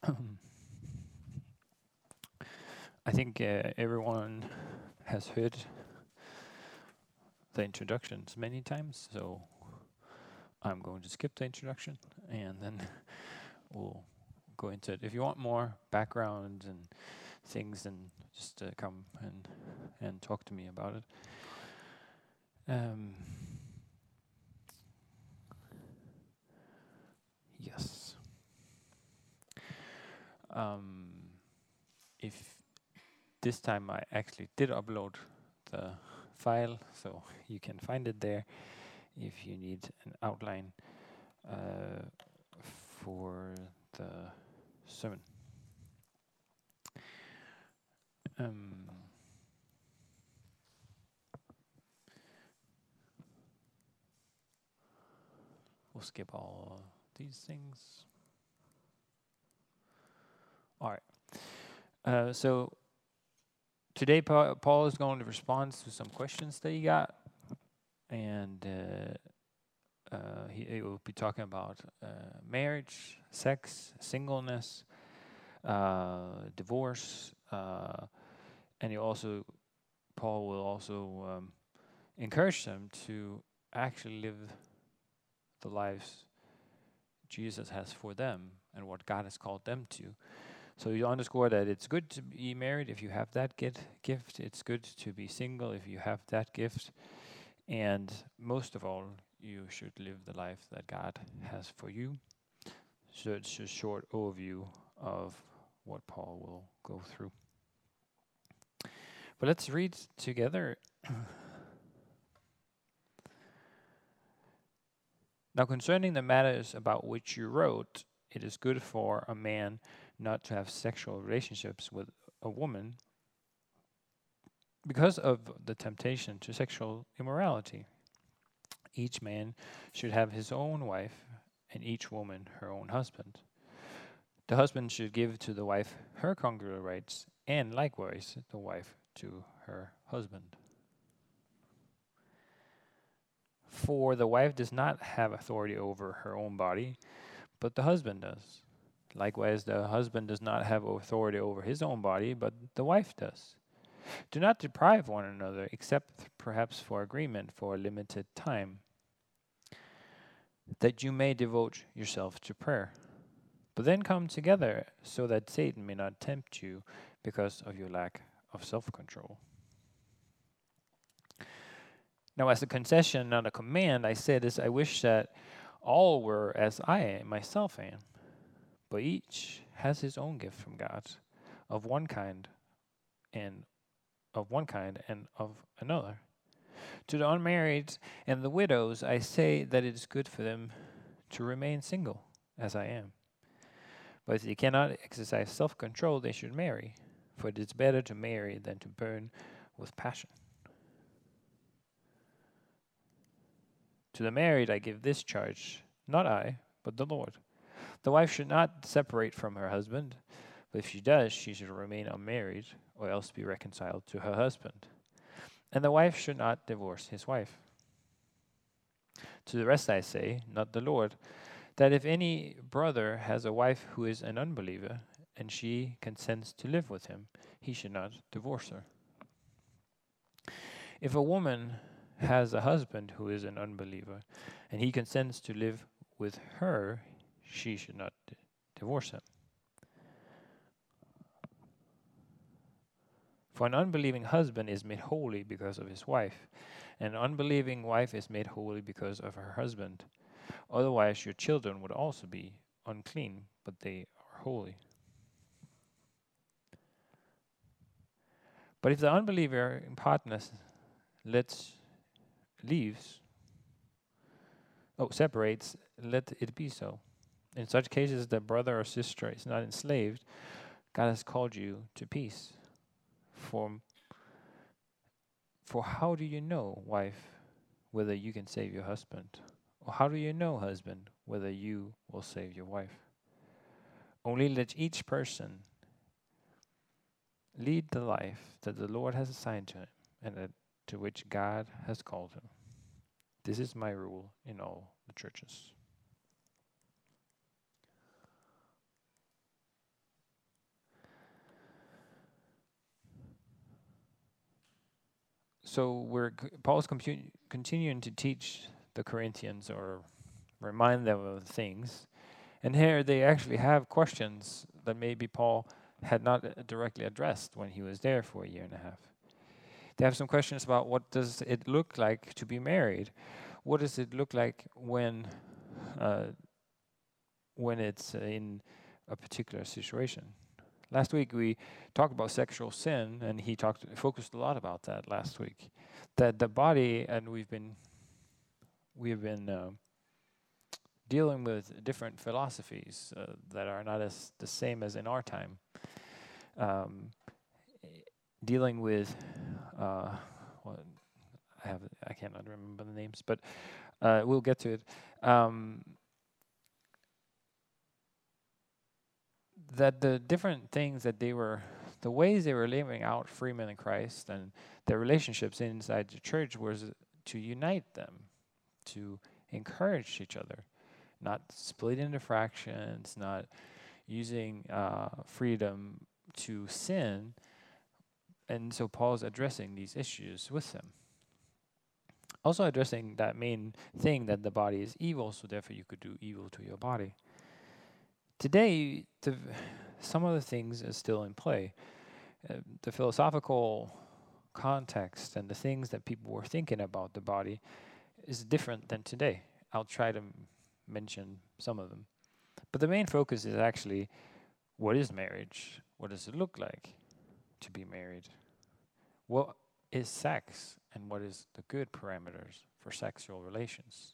I think everyone has heard the introductions many times, so I'm going to skip the introduction and then we'll go into it. If you want more background and things, then just come and talk to me about it. Yes. Um, if this time I actually did upload the file, so you can find it there if you need an outline uh, for the sermon. Um, we'll skip all these things. All right. So today Paul is going to respond to some questions that he got, and he will be talking about marriage, sex, singleness, divorce, and Paul will also encourage them to actually live the lives Jesus has for them and what God has called them to. So you underscore that it's good to be married if you have that gift. It's good to be single if you have that gift. And most of all, you should live the life that God has for you. So it's a short overview of what Paul will go through. But let's read together. Now, concerning the matters about which you wrote, it is good for a man not to have sexual relationships with a woman because of the temptation to sexual immorality. Each man should have his own wife, and each woman her own husband. The husband should give to the wife her conjugal rights, and likewise the wife to her husband. For the wife does not have authority over her own body, but the husband does. Likewise, the husband does not have authority over his own body, but the wife does. Do not deprive one another, except perhaps for agreement for a limited time, that you may devote yourself to prayer. But then come together, so that Satan may not tempt you because of your lack of self-control. Now, as a concession, not a command, I say this: I wish that all were as I myself am. But each has his own gift from God, of one kind and of another. To the unmarried and the widows, I say that it is good for them to remain single, as I am. But if they cannot exercise self-control, they should marry, for it is better to marry than to burn with passion. To the married I give this charge, not I, but the Lord. The wife should not separate from her husband, but if she does, she should remain unmarried, or else be reconciled to her husband. And the wife should not divorce his wife. To the rest I say, not the Lord, that if any brother has a wife who is an unbeliever, and she consents to live with him, he should not divorce her. If a woman has a husband who is an unbeliever, and he consents to live with her, she should not divorce him. For an unbelieving husband is made holy because of his wife, and an unbelieving wife is made holy because of her husband. Otherwise your children would also be unclean, but they are holy. But if the unbeliever in partners separates, let it be so. In such cases, the brother or sister is not enslaved. God has called you to peace. For how do you know, wife, whether you can save your husband? Or how do you know, husband, whether you will save your wife? Only let each person lead the life that the Lord has assigned to him and to which God has called him. This is my rule in all the churches. so Paul's continuing to teach the Corinthians or remind them of things. And here they actually have questions that maybe Paul had not directly addressed when he was there for a year and a half. They have some questions about what does it look like to be married? What does it look like when it's in a particular situation? Last week we talked about sexual sin, and he focused a lot about that last week. That the body, and we've been dealing with different philosophies that are not as the same as in our time. Dealing with I cannot remember the names, but we'll get to it. That the different things that the ways they were living out free men in Christ and their relationships inside the church was to unite them, to encourage each other, not split into fractions, not using freedom to sin. And so Paul's addressing these issues with them. Also addressing that main thing that the body is evil, so therefore you could do evil to your body. Today, some of the things are still in play. The philosophical context and the things that people were thinking about the body is different than today. I'll try to mention some of them. But the main focus is actually, what is marriage? What does it look like to be married? What is sex? And what is the good parameters for sexual relations?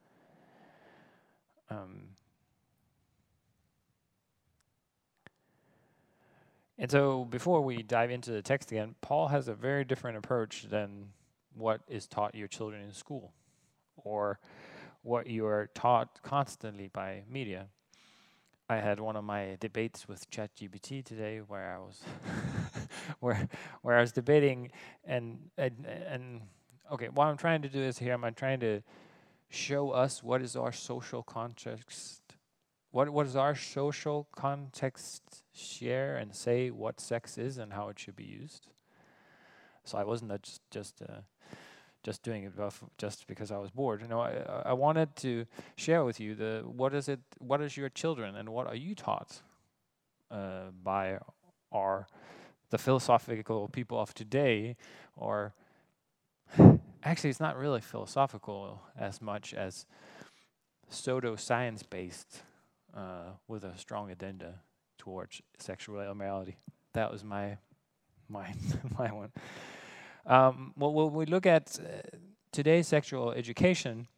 And so before we dive into the text again, Paul has a very different approach than what is taught your children in school or what you are taught constantly by media. I had one of my debates with ChatGPT today where I was where I was debating and okay, what I'm trying to do is here I'm trying to show us what is our social context. What is our social context share and say what sex is and how it should be used. So I wasn't just doing it just because I was bored. You know, I wanted to share with you what is your children and what are you taught by the philosophical people of today, or actually it's not really philosophical as much as pseudo-science based with a strong agenda towards sexual immorality. That was my one. Well, when we look at today's sexual education,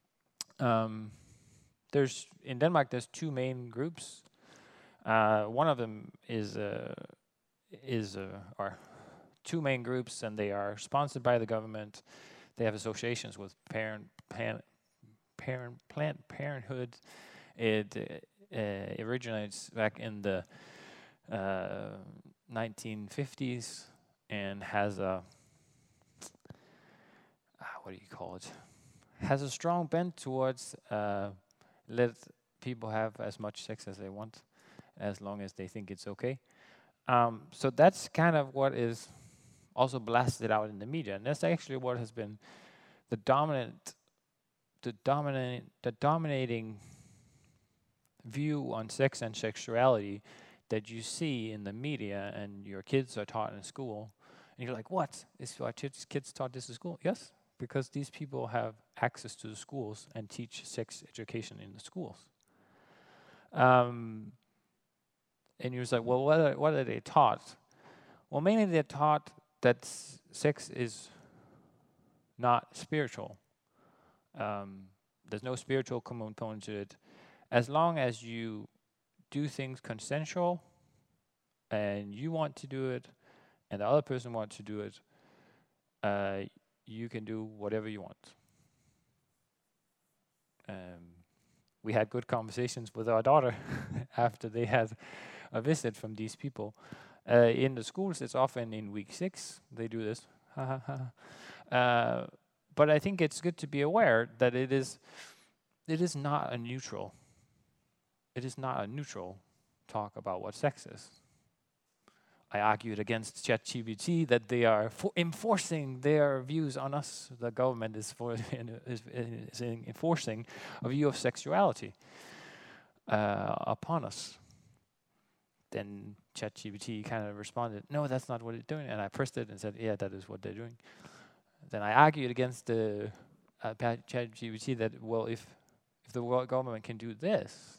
there's in Denmark there's two main groups. One of them are two main groups, and they are sponsored by the government. They have associations with Planned Parenthood. It originates back in the 1950s and has a what do you call it? Has a strong bent towards let people have as much sex as they want, as long as they think it's okay. So that's kind of what is also blasted out in the media, and that's actually what has been the dominating view on sex and sexuality that you see in the media and your kids are taught in school. And you're like, what? Is our kids taught this in school? Yes, because these people have access to the schools and teach sex education in the schools. And you're like, well, what are they taught? Well, mainly they're taught that sex is not spiritual. There's no spiritual component to it. As long as you do things consensual and you want to do it and the other person wants to do it, you can do whatever you want. We had good conversations with our daughter after they had a visit from these people. In the schools, it's often in week 6 they do this. But I think it's good to be aware that it is not a neutral. It is not a neutral talk about what sex is. I argued against ChatGPT that they are enforcing their views on us. The government is enforcing a view of sexuality upon us. Then ChatGPT kind of responded, no, that's not what it's doing. And I pressed it and said, yeah, that is what they're doing. Then I argued against the ChatGPT that, well, if the world government can do this,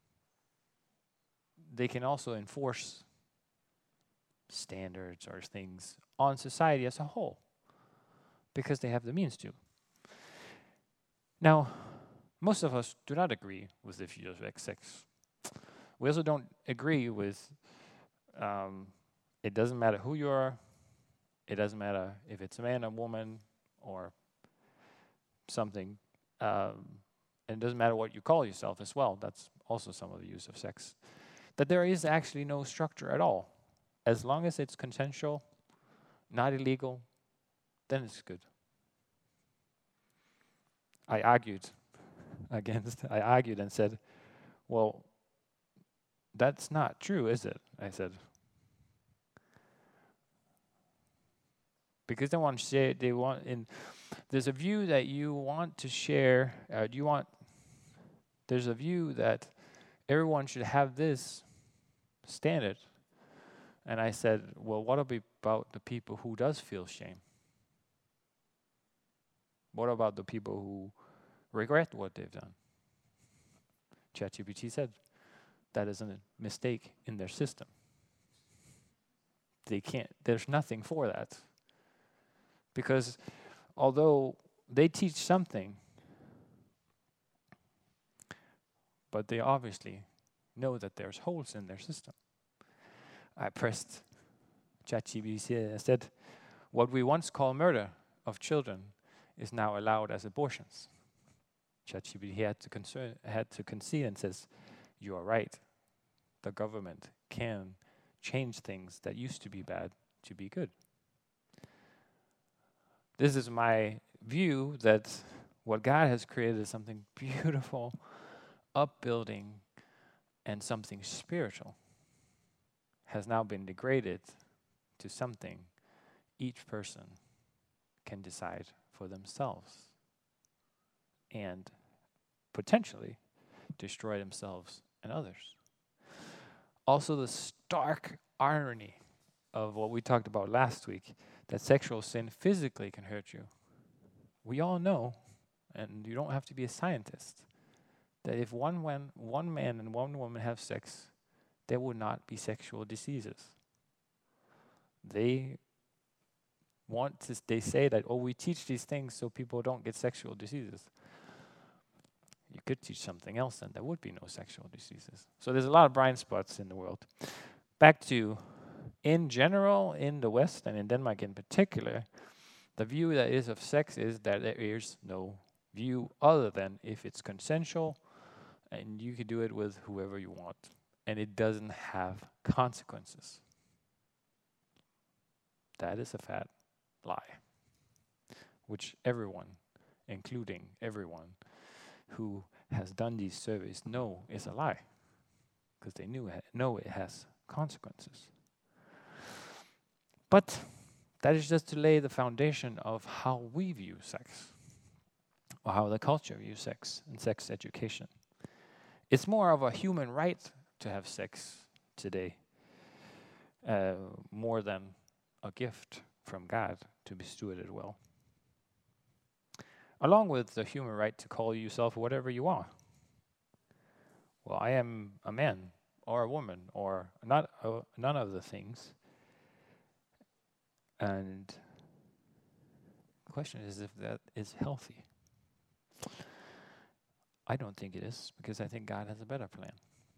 they can also enforce standards or things on society as a whole because they have the means to. Now, most of us do not agree with the view of sex. We also don't agree with it doesn't matter who you are, it doesn't matter if it's a man or woman or something, and it doesn't matter what you call yourself as well. That's also some of the use of sex. That there is actually no structure at all. As long as it's consensual, not illegal, then it's good. I argued and said, well, that's not true, is it? I said. Because there's a view that you want to share, there's a view that everyone should have this standard. And I said, well, what about the people who does feel shame? What about the people who regret what they've done? ChatGPT said that is a mistake in their system. There's nothing for that. Because although they teach something, but they obviously know that there's holes in their system. I pressed ChatGPT and said, what we once called murder of children is now allowed as abortions. ChatGPT had to concede and says, you are right. The government can change things that used to be bad to be good. This is my view that what God has created is something beautiful, upbuilding, and something spiritual has now been degraded to something each person can decide for themselves and potentially destroy themselves and others. Also, the stark irony of what we talked about last week, that sexual sin physically can hurt you. We all know, and you don't have to be a scientist, that if one man and one woman have sex, there would not be sexual diseases. They say that, we teach these things so people don't get sexual diseases. You could teach something else and there would be no sexual diseases. So there's a lot of blind spots in the world. Back to, in general, in the West and in Denmark in particular, the view that is of sex is that there is no view other than if it's consensual and you can do it with whoever you want. And it doesn't have consequences. That is a fat lie, which everyone, including everyone who has done these surveys, know is a lie, because they know it has consequences. But that is just to lay the foundation of how we view sex, or how the culture views sex and sex education. It's more of a human right to have sex today, more than a gift from God to be stewarded well. Along with the human right to call yourself whatever you are. Well, I am a man or a woman or not none of the things. And the question is if that is healthy. I don't think it is, because I think God has a better plan.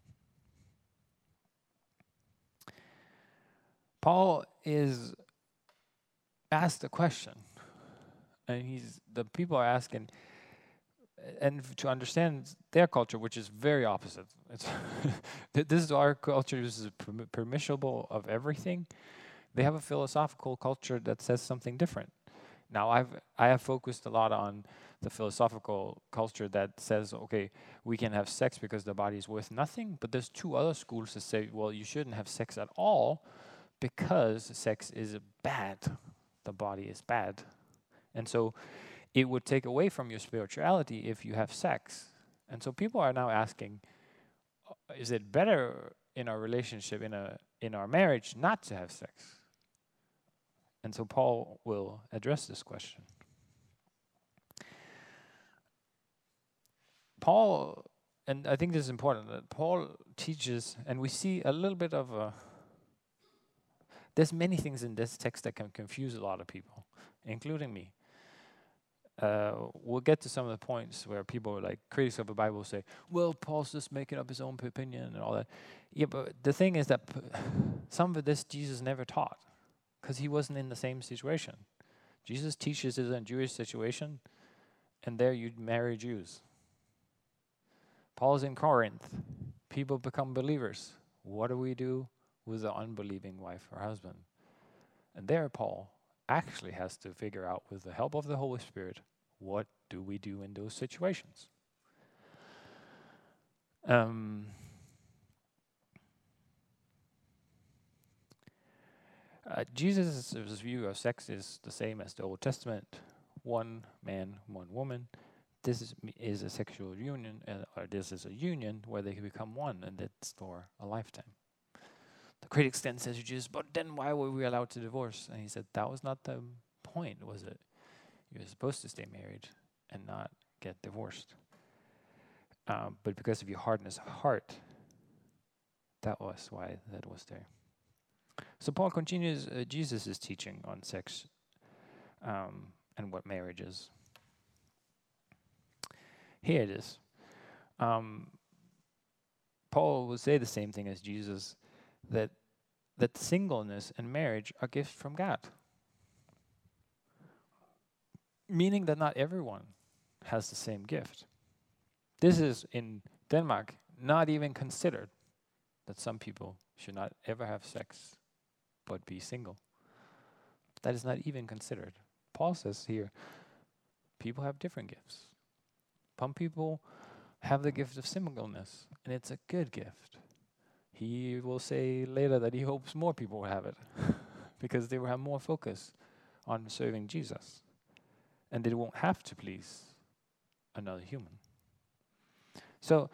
Paul is asked a question, and the people are asking, and to understand their culture, which is very opposite. This is our culture. This is permissible of everything. They have a philosophical culture that says something different. Now, I have focused a lot on the philosophical culture that says, okay, we can have sex because the body is worth nothing. But there's two other schools that say, well, you shouldn't have sex at all because sex is bad. The body is bad. And so it would take away from your spirituality if you have sex. And so people are now asking, is it better in our relationship, in our marriage, not to have sex? And so Paul will address this question. Paul, and I think this is important, that Paul teaches, and we see a little bit of there's many things in this text that can confuse a lot of people, including me. We'll get to some of the points where people, like critics of the Bible, say, well, Paul's just making up his own opinion and all that. Yeah, but the thing is that some of this Jesus never taught, because he wasn't in the same situation. Jesus teaches it in a Jewish situation, and there you'd marry Jews. Paul's in Corinth. People become believers. What do we do with the unbelieving wife or husband? And there Paul actually has to figure out, with the help of the Holy Spirit, what do we do in those situations? Jesus' view of sex is the same as the Old Testament. One man, one woman. This is a sexual union, or this is a union where they can become one, and that's for a lifetime. The critics then says to Jesus, but then why were we allowed to divorce? And he said, that was not the point, was it? You're supposed to stay married and not get divorced. But because of your hardness of heart, that was why that was there. So Paul continues Jesus' teaching on sex and what marriage is. Here it is. Paul will say the same thing as Jesus, that singleness and marriage are gifts from God. Meaning that not everyone has the same gift. This is, in Denmark, not even considered, that some people should not ever have sex but be single. That is not even considered. Paul says here, people have different gifts. Some people have the gift of singleness, and it's a good gift. He will say later that he hopes more people will have it because they will have more focus on serving Jesus, and they won't have to please another human. So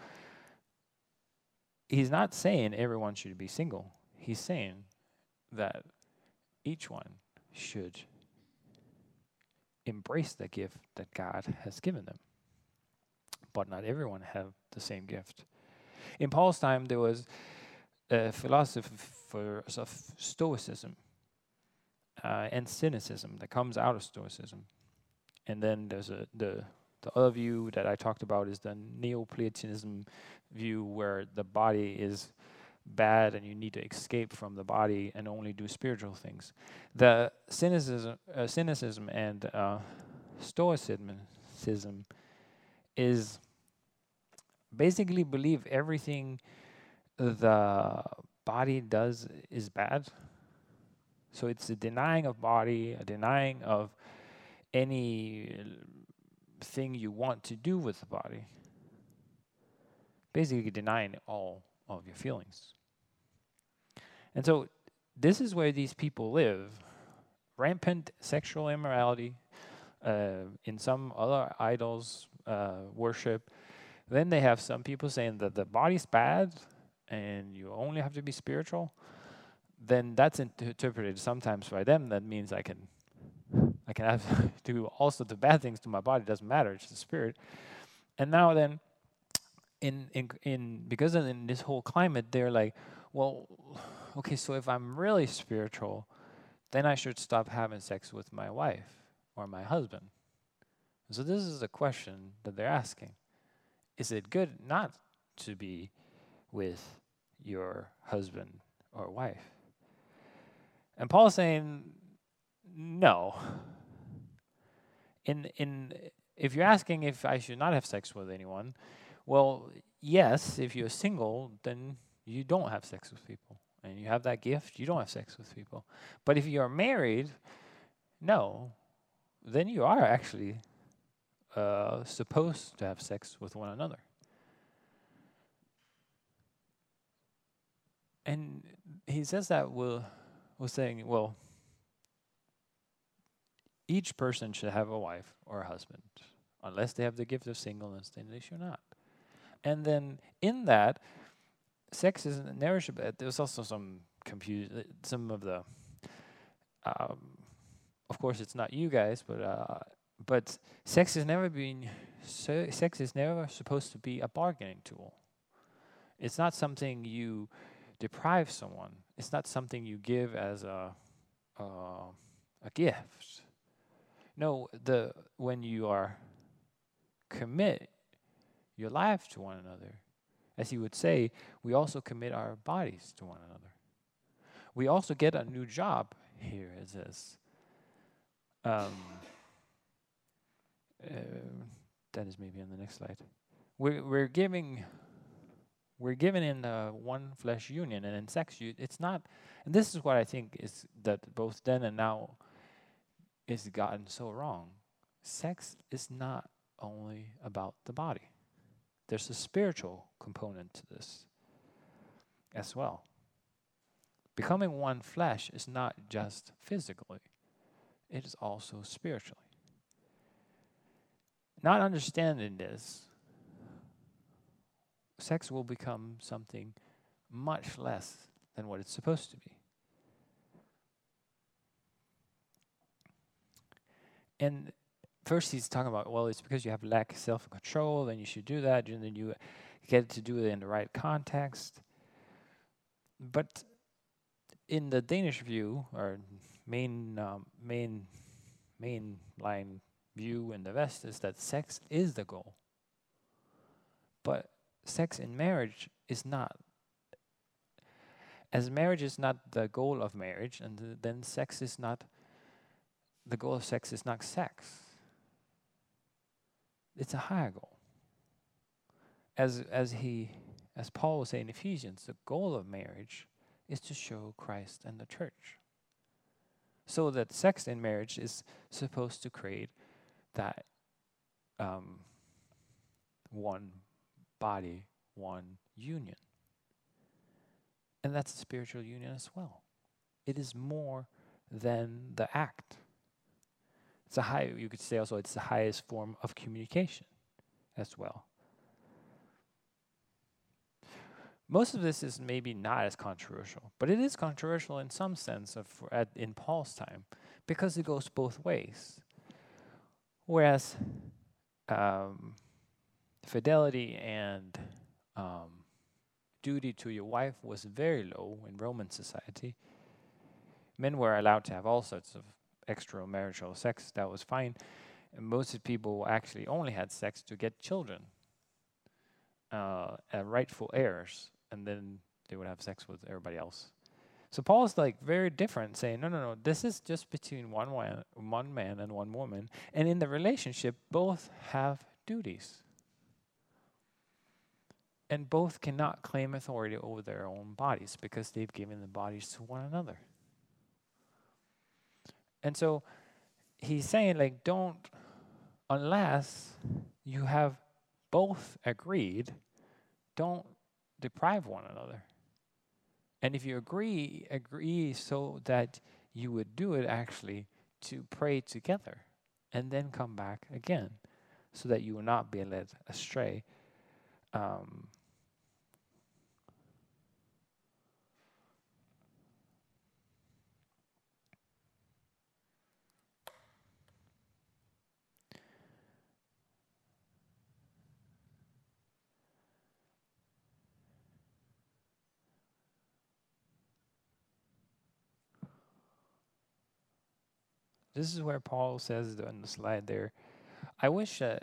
he's not saying everyone should be single. He's saying that each one should embrace the gift that God has given them. But not everyone have the same gift. In Paul's time, there was a philosophy of Stoicism and cynicism that comes out of Stoicism. And then there's the other view that I talked about is the Neoplatonism view, where the body is bad and you need to escape from the body and only do spiritual things. The cynicism and Stoicism is basically believe everything the body does is bad. So it's a denying of body, a denying of any thing you want to do with the body. Basically denying all of your feelings. And so this is where these people live. Rampant sexual immorality, in some other idols worship. Then they have some people saying that the body's bad and you only have to be spiritual. Then that's interpreted sometimes by them. That means I can have to do all sorts of bad things to my body. It doesn't matter. It's the spirit. And now then, because in this whole climate, they're like, well, okay, so if I'm really spiritual, then I should stop having sex with my wife or my husband. So this is a question that they're asking. Is it good not to be with your husband or wife? And Paul's saying, no. If you're asking if I should not have sex with anyone, well, yes, if you're single, then you don't have sex with people. And you have that gift, you don't have sex with people. But if you're married, no, then you are actually supposed to have sex with one another. And he says that with was saying, well, each person should have a wife or a husband. Unless they have the gift of singleness, then they should not. And then in that, sex is never should. There's also some confusion. Some of the, of course, it's not you guys, but sex is never been. Sex is never supposed to be a bargaining tool. It's not something you deprive someone. It's not something you give as a gift. No, when you are commit your life to one another, as he would say, we also commit our bodies to one another. We also get a new job here, it says. That is maybe on the next slide. We're given in one flesh union, and in sex, it's not. And this is what I think is that both then and now is gotten so wrong. Sex is not only about the body. There's a spiritual component to this as well. Becoming one flesh is not just physically, it is also spiritually. Not understanding this, sex will become something much less than what it's supposed to be. And first he's talking about, well, it's because you have lack of self-control, and you should do that, and then you get to do it in the right context. But in the Danish view, or main line view in the West, is that sex is the goal. But sex in marriage is not. As marriage is not the goal of marriage, and then sex is not, the goal of sex is not sex. It's a higher goal. As Paul was saying in Ephesians, the goal of marriage is to show Christ and the church. So that sex in marriage is supposed to create that one body, one union. And that's a spiritual union as well. It is more than the act. You could say also it's the highest form of communication as well. Most of this is maybe not as controversial, but it is controversial in some sense in Paul's time, because it goes both ways. Whereas fidelity and duty to your wife was very low in Roman society. Men were allowed to have all sorts of extramarital sex, that was fine. And most people actually only had sex to get children, rightful heirs, and then they would have sex with everybody else. So Paul's like very different, saying, no, this is just between one man and one woman. And in the relationship, both have duties. And both cannot claim authority over their own bodies because they've given the bodies to one another. And so he's saying, like, unless you have both agreed, don't deprive one another. And if you agree so that you would do it actually to pray together and then come back again so that you will not be led astray. This is where Paul says on the slide there, I wish, and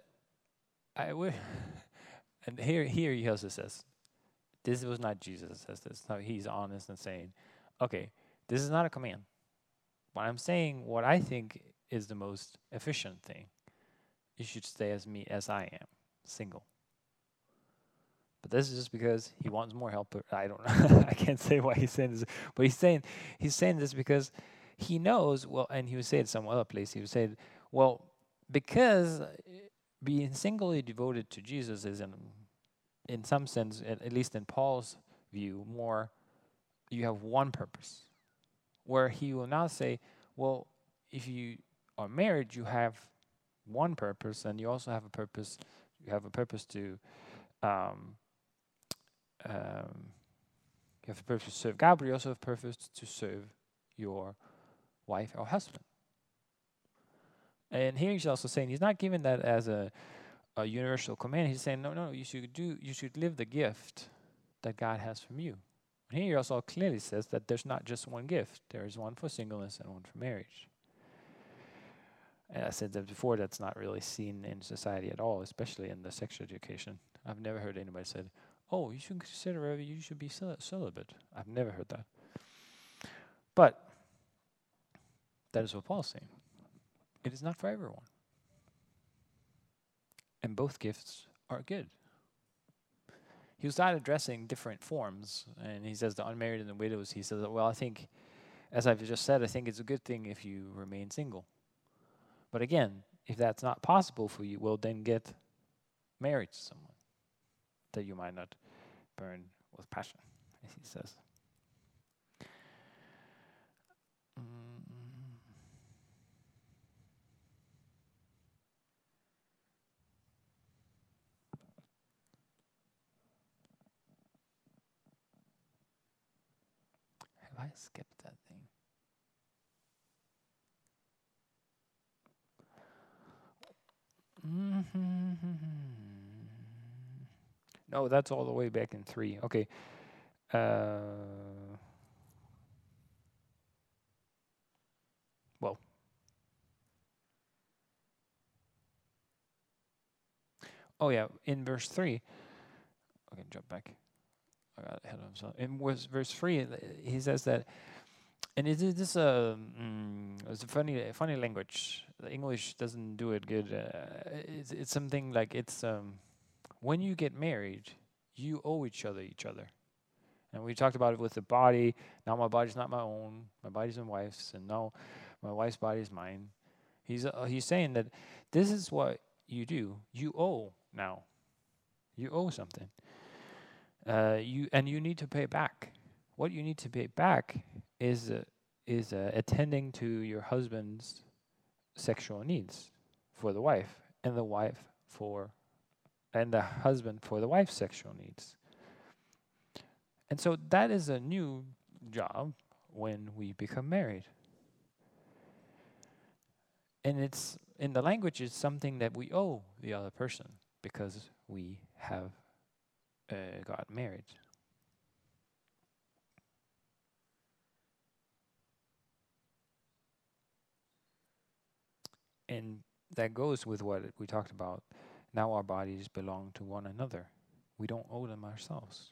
here he also says, this was not Jesus that says this. No, he's honest and saying, okay, this is not a command. But I'm saying what I think is the most efficient thing. You should stay as I am, single. But this is just because he wants more help. I don't know. I can't say why he's saying this. But he's saying this because he knows, well, and he would say it some other place, he would say, well, because being singly devoted to Jesus is, in some sense, at least in Paul's view, more, you have one purpose, where he will now say, well, if you are married, you have one purpose, and you also have a purpose. You have a purpose to um, you have a purpose to serve God, but you also have a purpose to serve your wife or husband. And here he's also saying he's not giving that as a universal command. He's saying, no, you should live the gift that God has from you. And here he also clearly says that there's not just one gift. There is one for singleness and one for marriage. And I said that before, that's not really seen in society at all, especially in the sex education. I've never heard anybody say, oh, you should consider you should be celibate. I've never heard that. But that is what Paul's saying. It is not for everyone. And both gifts are good. He was not addressing different forms, and he says the unmarried and the widows, he says, well, I think, as I've just said, I think it's a good thing if you remain single. But again, if that's not possible for you, well, then get married to someone that you might not burn with passion, as he says. Have I skipped that thing? No, that's all the way back in 3. Okay. Well. Oh yeah, in verse 3. I can jump back. I got ahead of himself. In verse 3, he says that, and it is this it's a funny language. The English doesn't do it good. It's something like when you get married, you owe each other. And we talked about it with the body. Now my body's not my own. My body's my wife's, and now my wife's body is mine. He's saying that this is what you do. You owe now. You owe something. You need to pay back. What you need to pay back is attending to your husband's sexual needs for the wife, and the husband for the wife's sexual needs. And so that is a new job when we become married. And it's in the language, it's something that we owe the other person because we have got married. And that goes with what we talked about. Now our bodies belong to one another. We don't owe them ourselves.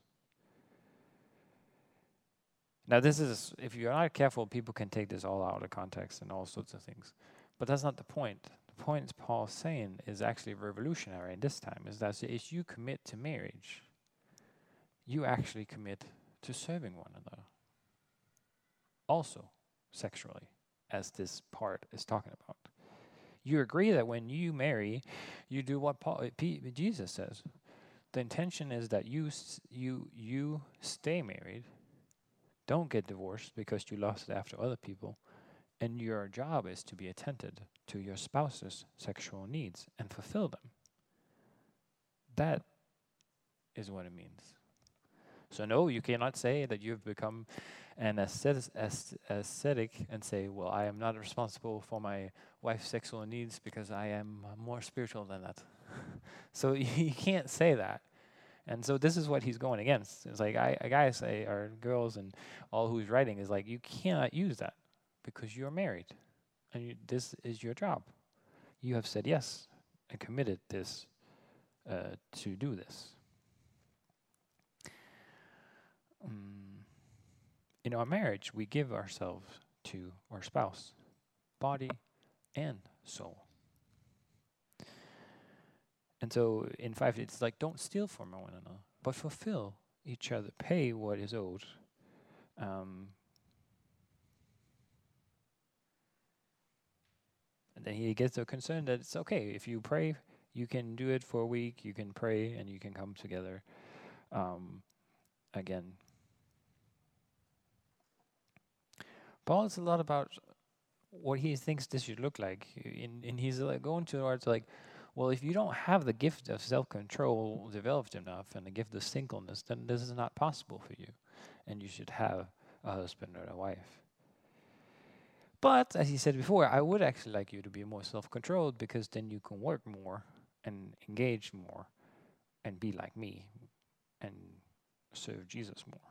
Now this is, if you're not careful, people can take this all out of context and all sorts of things. But that's not the point. The point Paul's saying is actually revolutionary in this time, is that if you commit to marriage, you actually commit to serving one another. Also, sexually, as this part is talking about. You agree that when you marry, you do what Jesus says. The intention is that you stay married, don't get divorced because you lost it after other people, and your job is to be attentive to your spouse's sexual needs and fulfill them. That is what it means. So no, you cannot say that you've become an ascetic and say, well, I am not responsible for my wife's sexual needs because I am more spiritual than that. So you can't say that. And so this is what he's going against. It's like guys say, or girls and all who's writing is like, you cannot use that because you're married and this is your job. You have said yes and committed this to do this. In our marriage, we give ourselves to our spouse, body and soul. And so in 5, it's like, don't steal from one another, but fulfill each other, pay what is owed. And then he gets so concerned that it's okay. If you pray, you can do it for a week, you can pray, and you can come together again. Paul is a lot about what he thinks this should look like. And he's like going towards like, well, if you don't have the gift of self-control developed enough and the gift of singleness, then this is not possible for you. And you should have a husband or a wife. But, as he said before, I would actually like you to be more self-controlled, because then you can work more and engage more and be like me and serve Jesus more.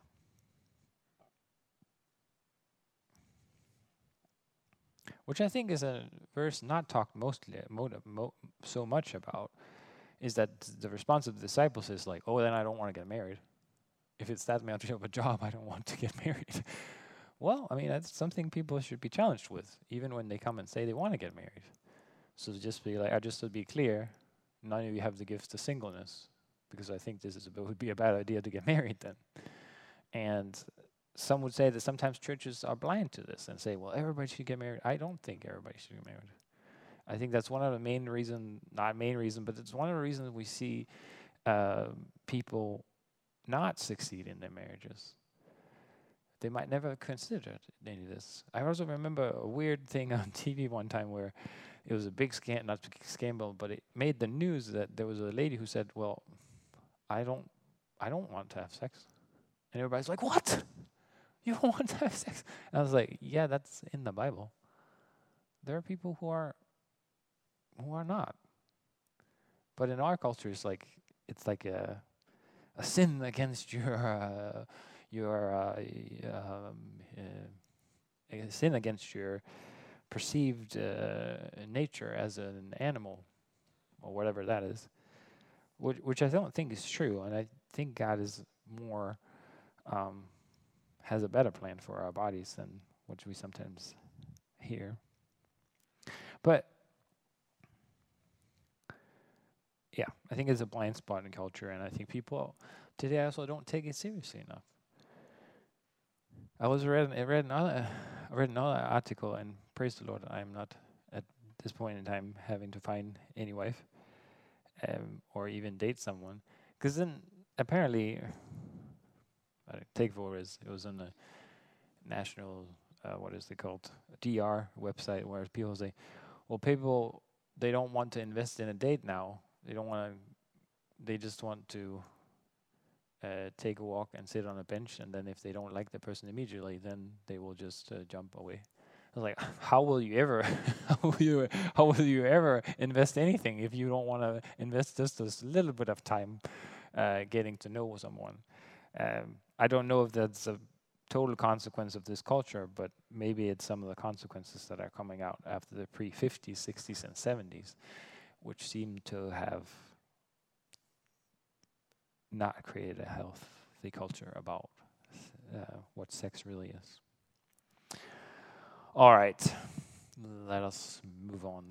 Which I think is a verse not talked so much about, is that the response of the disciples is like, oh, then I don't want to get married. If it's that much of a job, I don't want to get married. Well, I mean, that's something people should be challenged with, even when they come and say they want to get married. So just be like, just to be clear, none of you have the gifts to singleness, because I think this would be a bad idea to get married then. And some would say that sometimes churches are blind to this and say, well, everybody should get married. I don't think everybody should get married. I think that's one of the main reason, not main reason, but it's one of the reasons we see people not succeed in their marriages. They might never have considered any of this. I also remember a weird thing on TV one time where it was a big scandal, but it made the news that there was a lady who said, well, I don't want to have sex. And everybody's like, what? You don't want to have sex? And I was like, yeah, that's in the Bible. There are people who are not. But in our culture, it's like a sin against a sin against your perceived nature as an animal, or whatever that is, which I don't think is true, and I think God is more has a better plan for our bodies than what we sometimes hear. But yeah, I think it's a blind spot in culture, and I think people today also don't take it seriously enough. I read another article, and praise the Lord, I'm not at this point in time having to find any wife or even date someone, because then apparently, take for it was on the national what is it called, DR website, where people say, well, people, they don't want to invest in a date now. They just want to take a walk and sit on a bench, and then if they don't like the person immediately, then they will just jump away. I was like, how will you ever invest anything if you don't want to invest just a little bit of time getting to know someone? I don't know if that's a total consequence of this culture, but maybe it's some of the consequences that are coming out after the pre-50s, 60s, and 70s, which seem to have not created a healthy culture about what sex really is. All right, let us move on.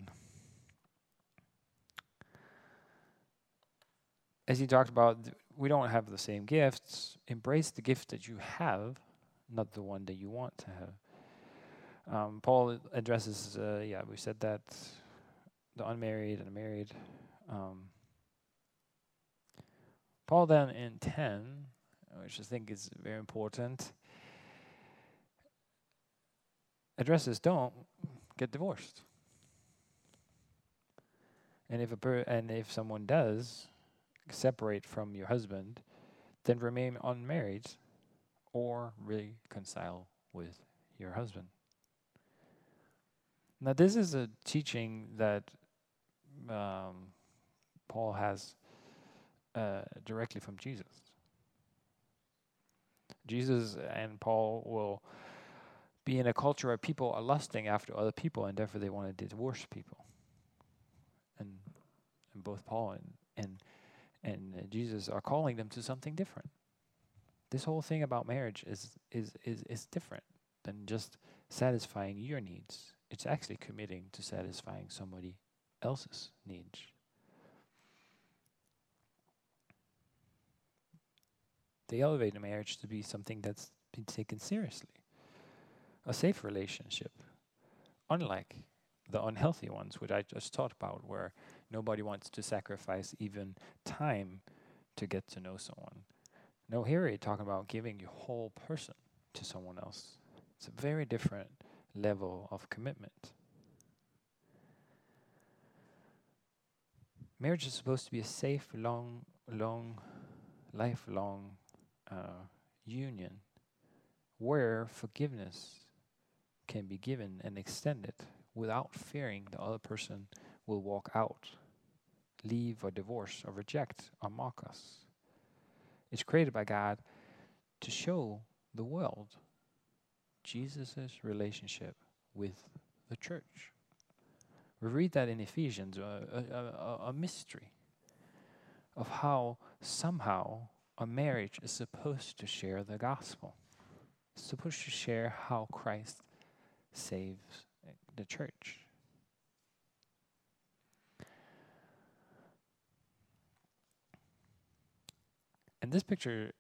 As you talked about, we don't have the same gifts. Embrace the gift that you have, not the one that you want to have. Paul addresses, we said that, the unmarried and the married. Paul then in 10, which I think is very important, addresses don't get divorced. And if someone does separate from your husband, then remain unmarried or reconcile with your husband. Now, this is a teaching that Paul has directly from Jesus. Jesus and Paul will be in a culture where people are lusting after other people, and therefore they want to divorce people. And both Paul and Jesus are calling them to something different. This whole thing about marriage is different than just satisfying your needs. It's actually committing to satisfying somebody else's needs. They elevate a marriage to be something that's been taken seriously. A safe relationship, unlike the unhealthy ones, which I just talked about, where nobody wants to sacrifice even time to get to know someone. No, here you're talking about giving your whole person to someone else. It's a very different level of commitment. Marriage is supposed to be a safe, lifelong union where forgiveness can be given and extended without fearing the other person will walk out, leave or divorce or reject or mock us. It's created by God to show the world Jesus' relationship with the church. We read that in Ephesians, a mystery of how somehow a marriage is supposed to share the gospel. It's supposed to share how Christ saves the church. In this picture,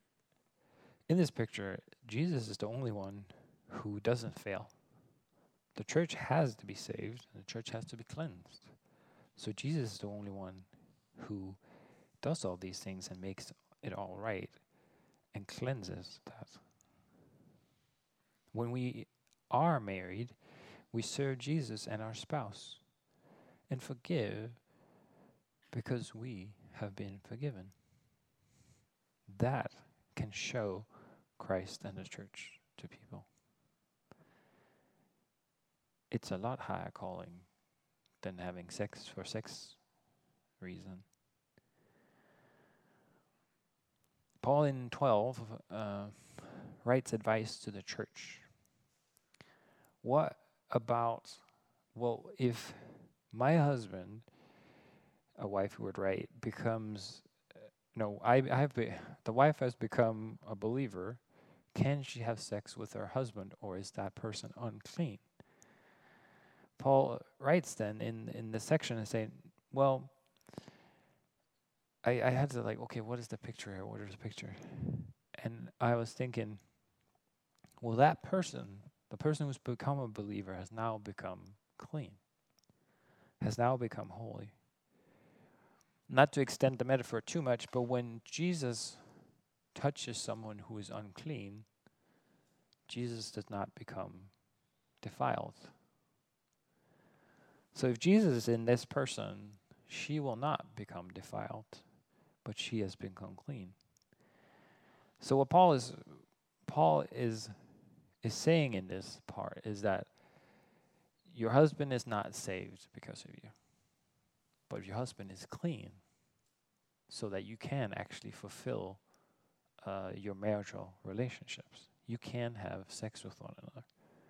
Jesus is the only one who doesn't fail. The church has to be saved, and the church has to be cleansed. So Jesus is the only one who does all these things and makes it all right and cleanses that. When we are married, we serve Jesus and our spouse and forgive because we have been forgiven. That can show Christ and the church to people. It's a lot higher calling than having sex for sex reason. Paul in 12 writes advice to the church. What about, if my husband, a wife would write, becomes, the wife has become a believer, can she have sex with her husband, or is that person unclean? Paul writes then in the section and saying, I had to what is the picture here? What is the picture? And I was thinking, that person, the person who's become a believer, has now become clean, has now become holy. Not to extend the metaphor too much, but when Jesus touches someone who is unclean, Jesus does not become defiled. So if Jesus is in this person, she will not become defiled, but she has become clean. So what Paul is saying in this part is that your husband is not saved because of you, but your husband is clean so that you can actually fulfill your marital relationships. You can have sex with one another.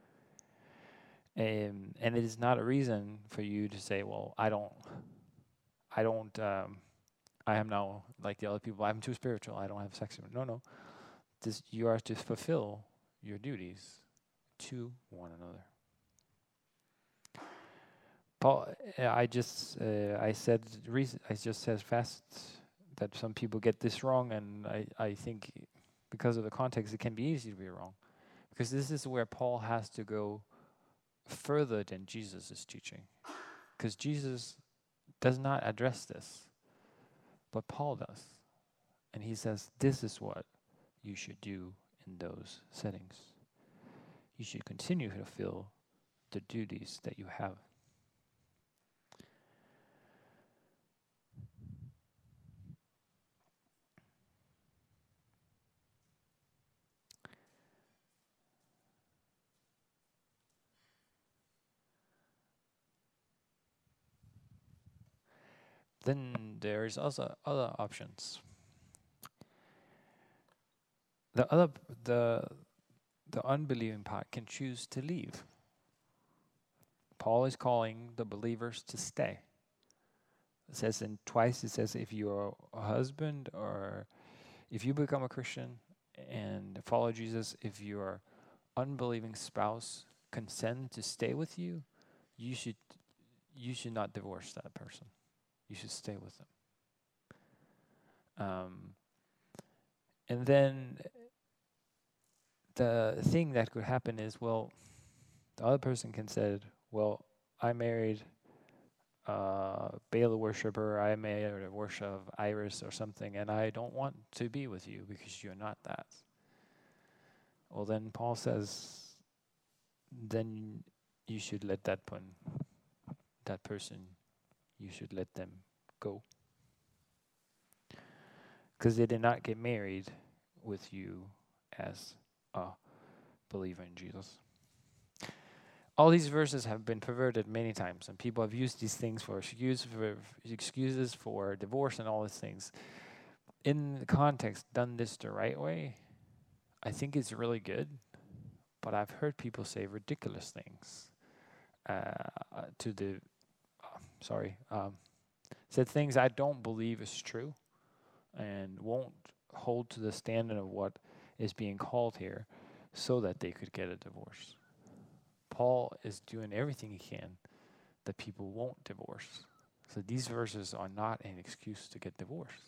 And it is not a reason for you to say, I am now like the other people. I'm too spiritual. I don't have sex. No. You are to fulfill your duties to one another. Paul, I just said fast that some people get this wrong, and I think because of the context, it can be easy to be wrong, because this is where Paul has to go further than Jesus is teaching, because Jesus does not address this, but Paul does, and he says this is what you should do in those settings. You should continue to fulfill the duties that you have. Then there's also other options. The unbelieving part can choose to leave. Paul is calling the believers to stay. It says if you're a husband, or if you become a Christian and follow Jesus, if your unbelieving spouse consent to stay with you, you should not divorce that person. You should stay with them. And then the thing that could happen is, the other person can say, I married Baal worshiper, I married a worship of Iris or something, and I don't want to be with you because you're not that. Well, then Paul says, then you should let that person, you should let them go. Because they did not get married with you as a believer in Jesus. All these verses have been perverted many times, and people have used these things for excuses for divorce and all these things. In the context, done this the right way, I think it's really good, but I've heard people say ridiculous things to the, said things I don't believe is true and won't hold to the standard of what is being called here so that they could get a divorce. Paul is doing everything he can that people won't divorce. So these verses are not an excuse to get divorced.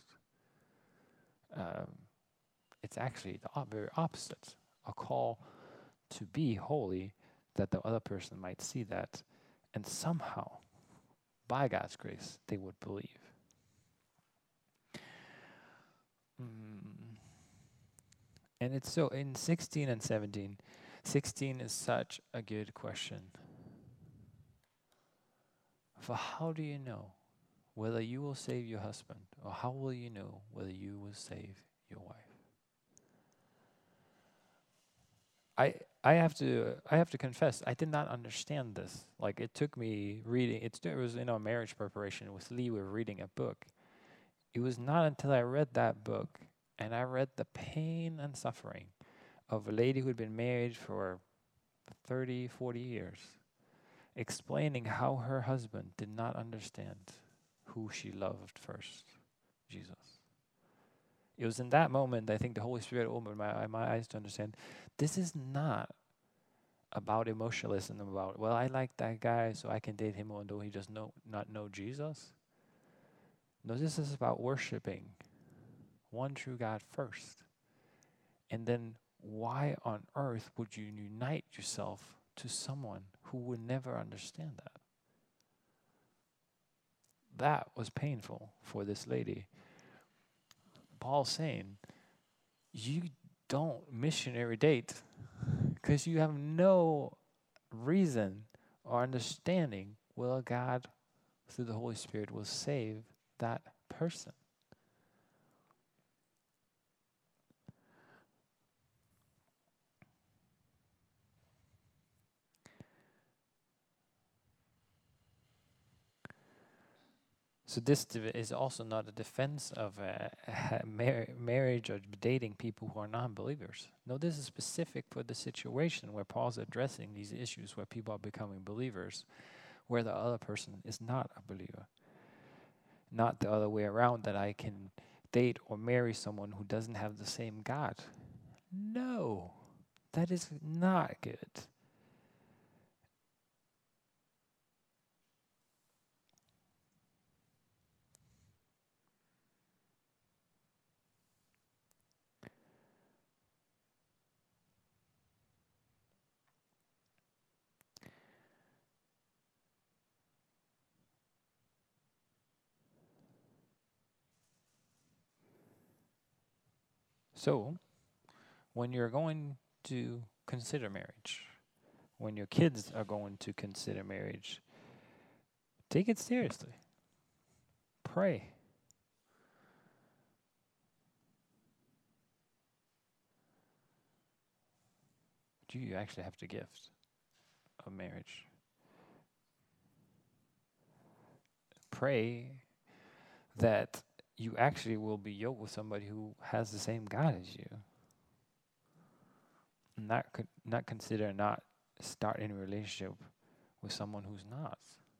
It's actually the very opposite, a call to be holy, that the other person might see that, and somehow, by God's grace, they would believe. And it's so, in 16 and 17, 16 is such a good question. For how do you know whether you will save your husband, or how will you know whether you will save your wife? I have to confess, I did not understand this. Like, it took me reading. It was in our marriage preparation with Lee. We were reading a book. It was not until I read that book and I read the pain and suffering of a lady who had been married for 30, 40 years, explaining how her husband did not understand who she loved first, Jesus. It was in that moment I think the Holy Spirit opened my eyes to understand this is not about emotionalism, about, well, I like that guy so I can date him even though he does not know Jesus. No, this is about worshiping one true God first. And then why on earth would you unite yourself to someone who would never understand that? That was painful for this lady. Paul's saying, you don't missionary date because you have no reason or understanding whether God, through the Holy Spirit, will save that person. So this is also not a defense of marriage or dating people who are non-believers. No, this is specific for the situation where Paul's addressing these issues where people are becoming believers, where the other person is not a believer. Not the other way around, that I can date or marry someone who doesn't have the same God. No, that is not good. So, when you're going to consider marriage, when your kids are going to consider marriage, take it seriously. Pray. Do you actually have the gift of marriage? Pray that you actually will be yoked with somebody who has the same God as you. Not consider not starting a relationship with someone who's not.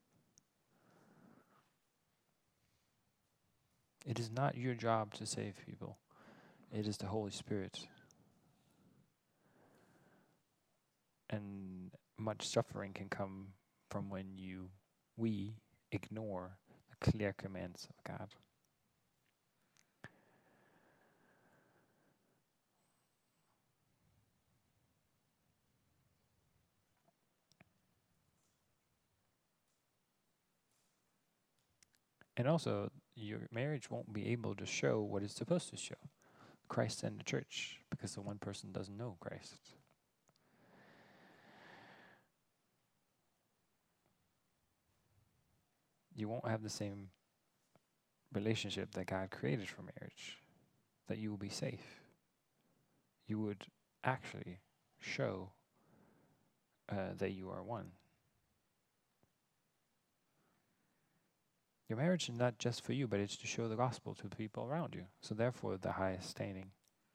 It is not your job to save people. It is the Holy Spirit. And much suffering can come from when we ignore the clear commands of God. And also, your marriage won't be able to show what it's supposed to show. Christ and the church, because the one person doesn't know Christ. you won't have the same relationship that God created for marriage, that you will be safe. You would actually show that you are one. Your marriage is not just for you, but it's to show the gospel to the people around you. So therefore, the highest standing.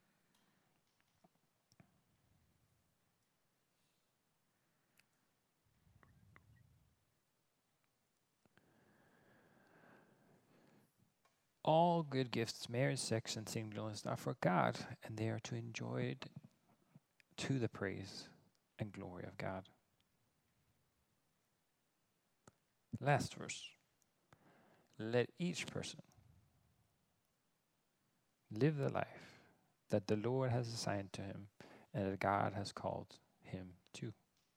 All good gifts, marriage, sex, and singleness are for God, and they are to enjoy it to the praise and glory of God. Last verse. Let each person live the life that the Lord has assigned to him and that God has called him to.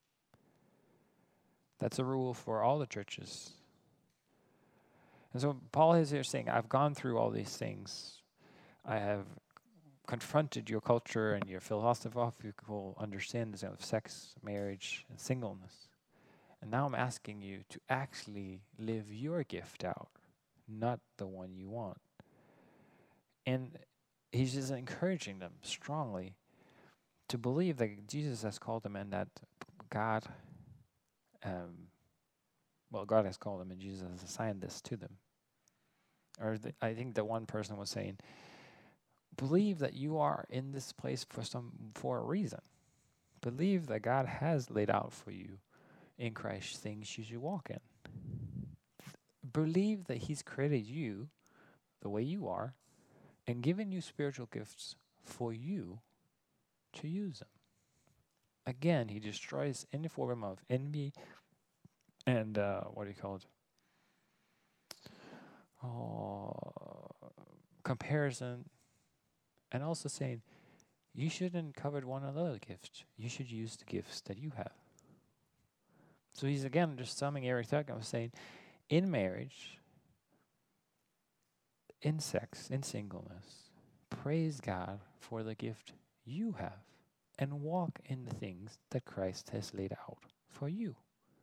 That's a rule for all the churches. And so Paul is here saying, I've gone through all these things. I have confronted your culture and your philosophical understandings of sex, marriage, and singleness. And now I'm asking you to actually live your gift out, not the one you want. And he's just encouraging them strongly to believe that Jesus has called them and that God, God has called them and Jesus has assigned this to them. Or I think that one person was saying, believe that you are in this place for a reason. Believe that God has laid out for you in Christ things you should walk in. Believe that he's created you the way you are and given you spiritual gifts for you to use them. Again, he destroys any form of envy and comparison, and also saying you shouldn't covet one another's gifts. You should use the gifts that you have. So he's again just summing everything up, saying, in marriage, in sex, in singleness, praise God for the gift you have and walk in the things that Christ has laid out for you.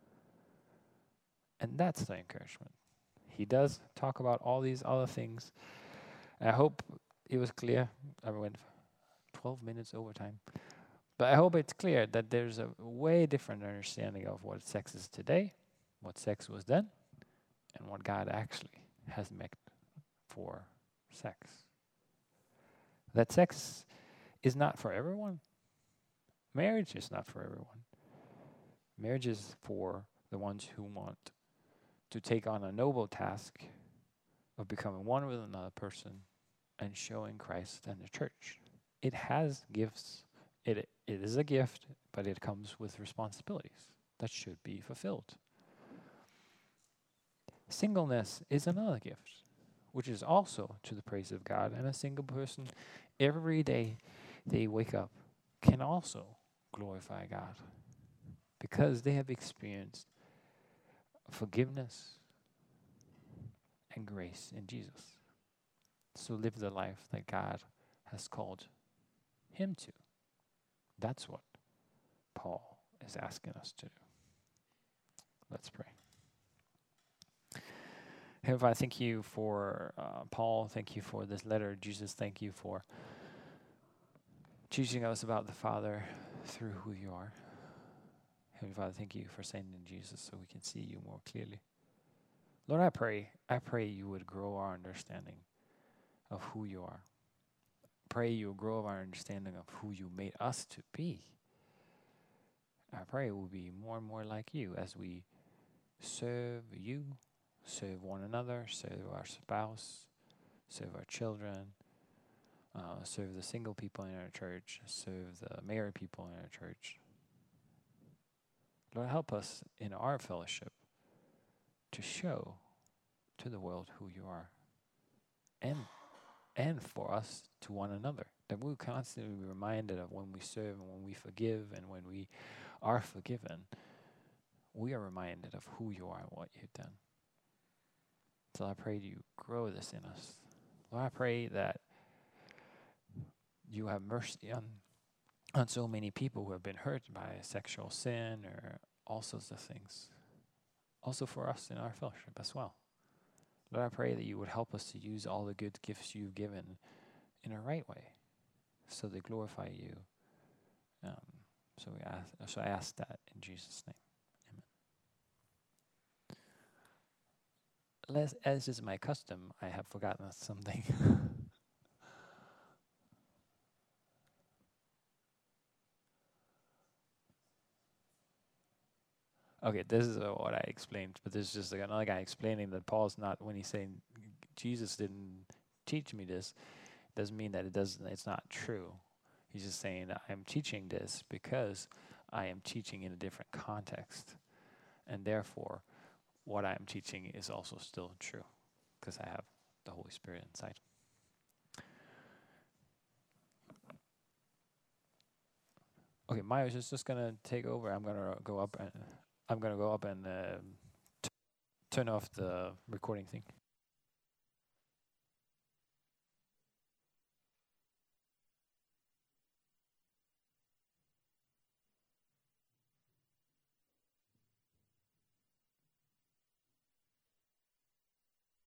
And that's the encouragement. He does talk about all these other things. I hope it was clear. I went 12 minutes overtime. But I hope it's clear that there's a way different understanding of what sex is today, what sex was then, and what God actually has meant for sex. That sex is not for everyone. Marriage is not for everyone. Marriage is for the ones who want to take on a noble task of becoming one with another person and showing Christ and the church. It has gifts. It is a gift, but it comes with responsibilities that should be fulfilled. Singleness is another gift, which is also to the praise of God. And a single person, every day they wake up, can also glorify God because they have experienced forgiveness and grace in Jesus. So live the life that God has called him to. That's what Paul is asking us to do. Let's pray. Heavenly Father, thank you for Paul. Thank you for this letter. Jesus, thank you for teaching us about the Father through who you are. Heavenly Father, thank you for sending Jesus so we can see you more clearly. Lord, I pray you would grow our understanding of who you are. Pray you will grow our understanding of who you made us to be. I pray it will be more and more like you as we serve you, serve one another, serve our spouse, serve our children, serve the single people in our church, serve the married people in our church. Lord, help us in our fellowship to show to the world who you are, and for us to one another, that we'll constantly be reminded of when we serve and when we forgive and when we are forgiven, we are reminded of who you are and what you've done. So I pray you grow this in us. Lord, I pray that you have mercy on so many people who have been hurt by sexual sin or all sorts of things. Also for us in our fellowship as well. Lord, I pray that you would help us to use all the good gifts you've given in a right way, so they glorify you. So I ask that in Jesus' name. Amen. As is my custom, I have forgotten something. Okay, this is what I explained, but this is just like another guy explaining that Paul's not, when he's saying Jesus didn't teach me this, doesn't mean that it's not true. He's just saying that I'm teaching this because I am teaching in a different context, and therefore what I am teaching is also still true because I have the Holy Spirit inside. Okay, Myers is just gonna take over. I'm gonna go up and turn off the recording thing.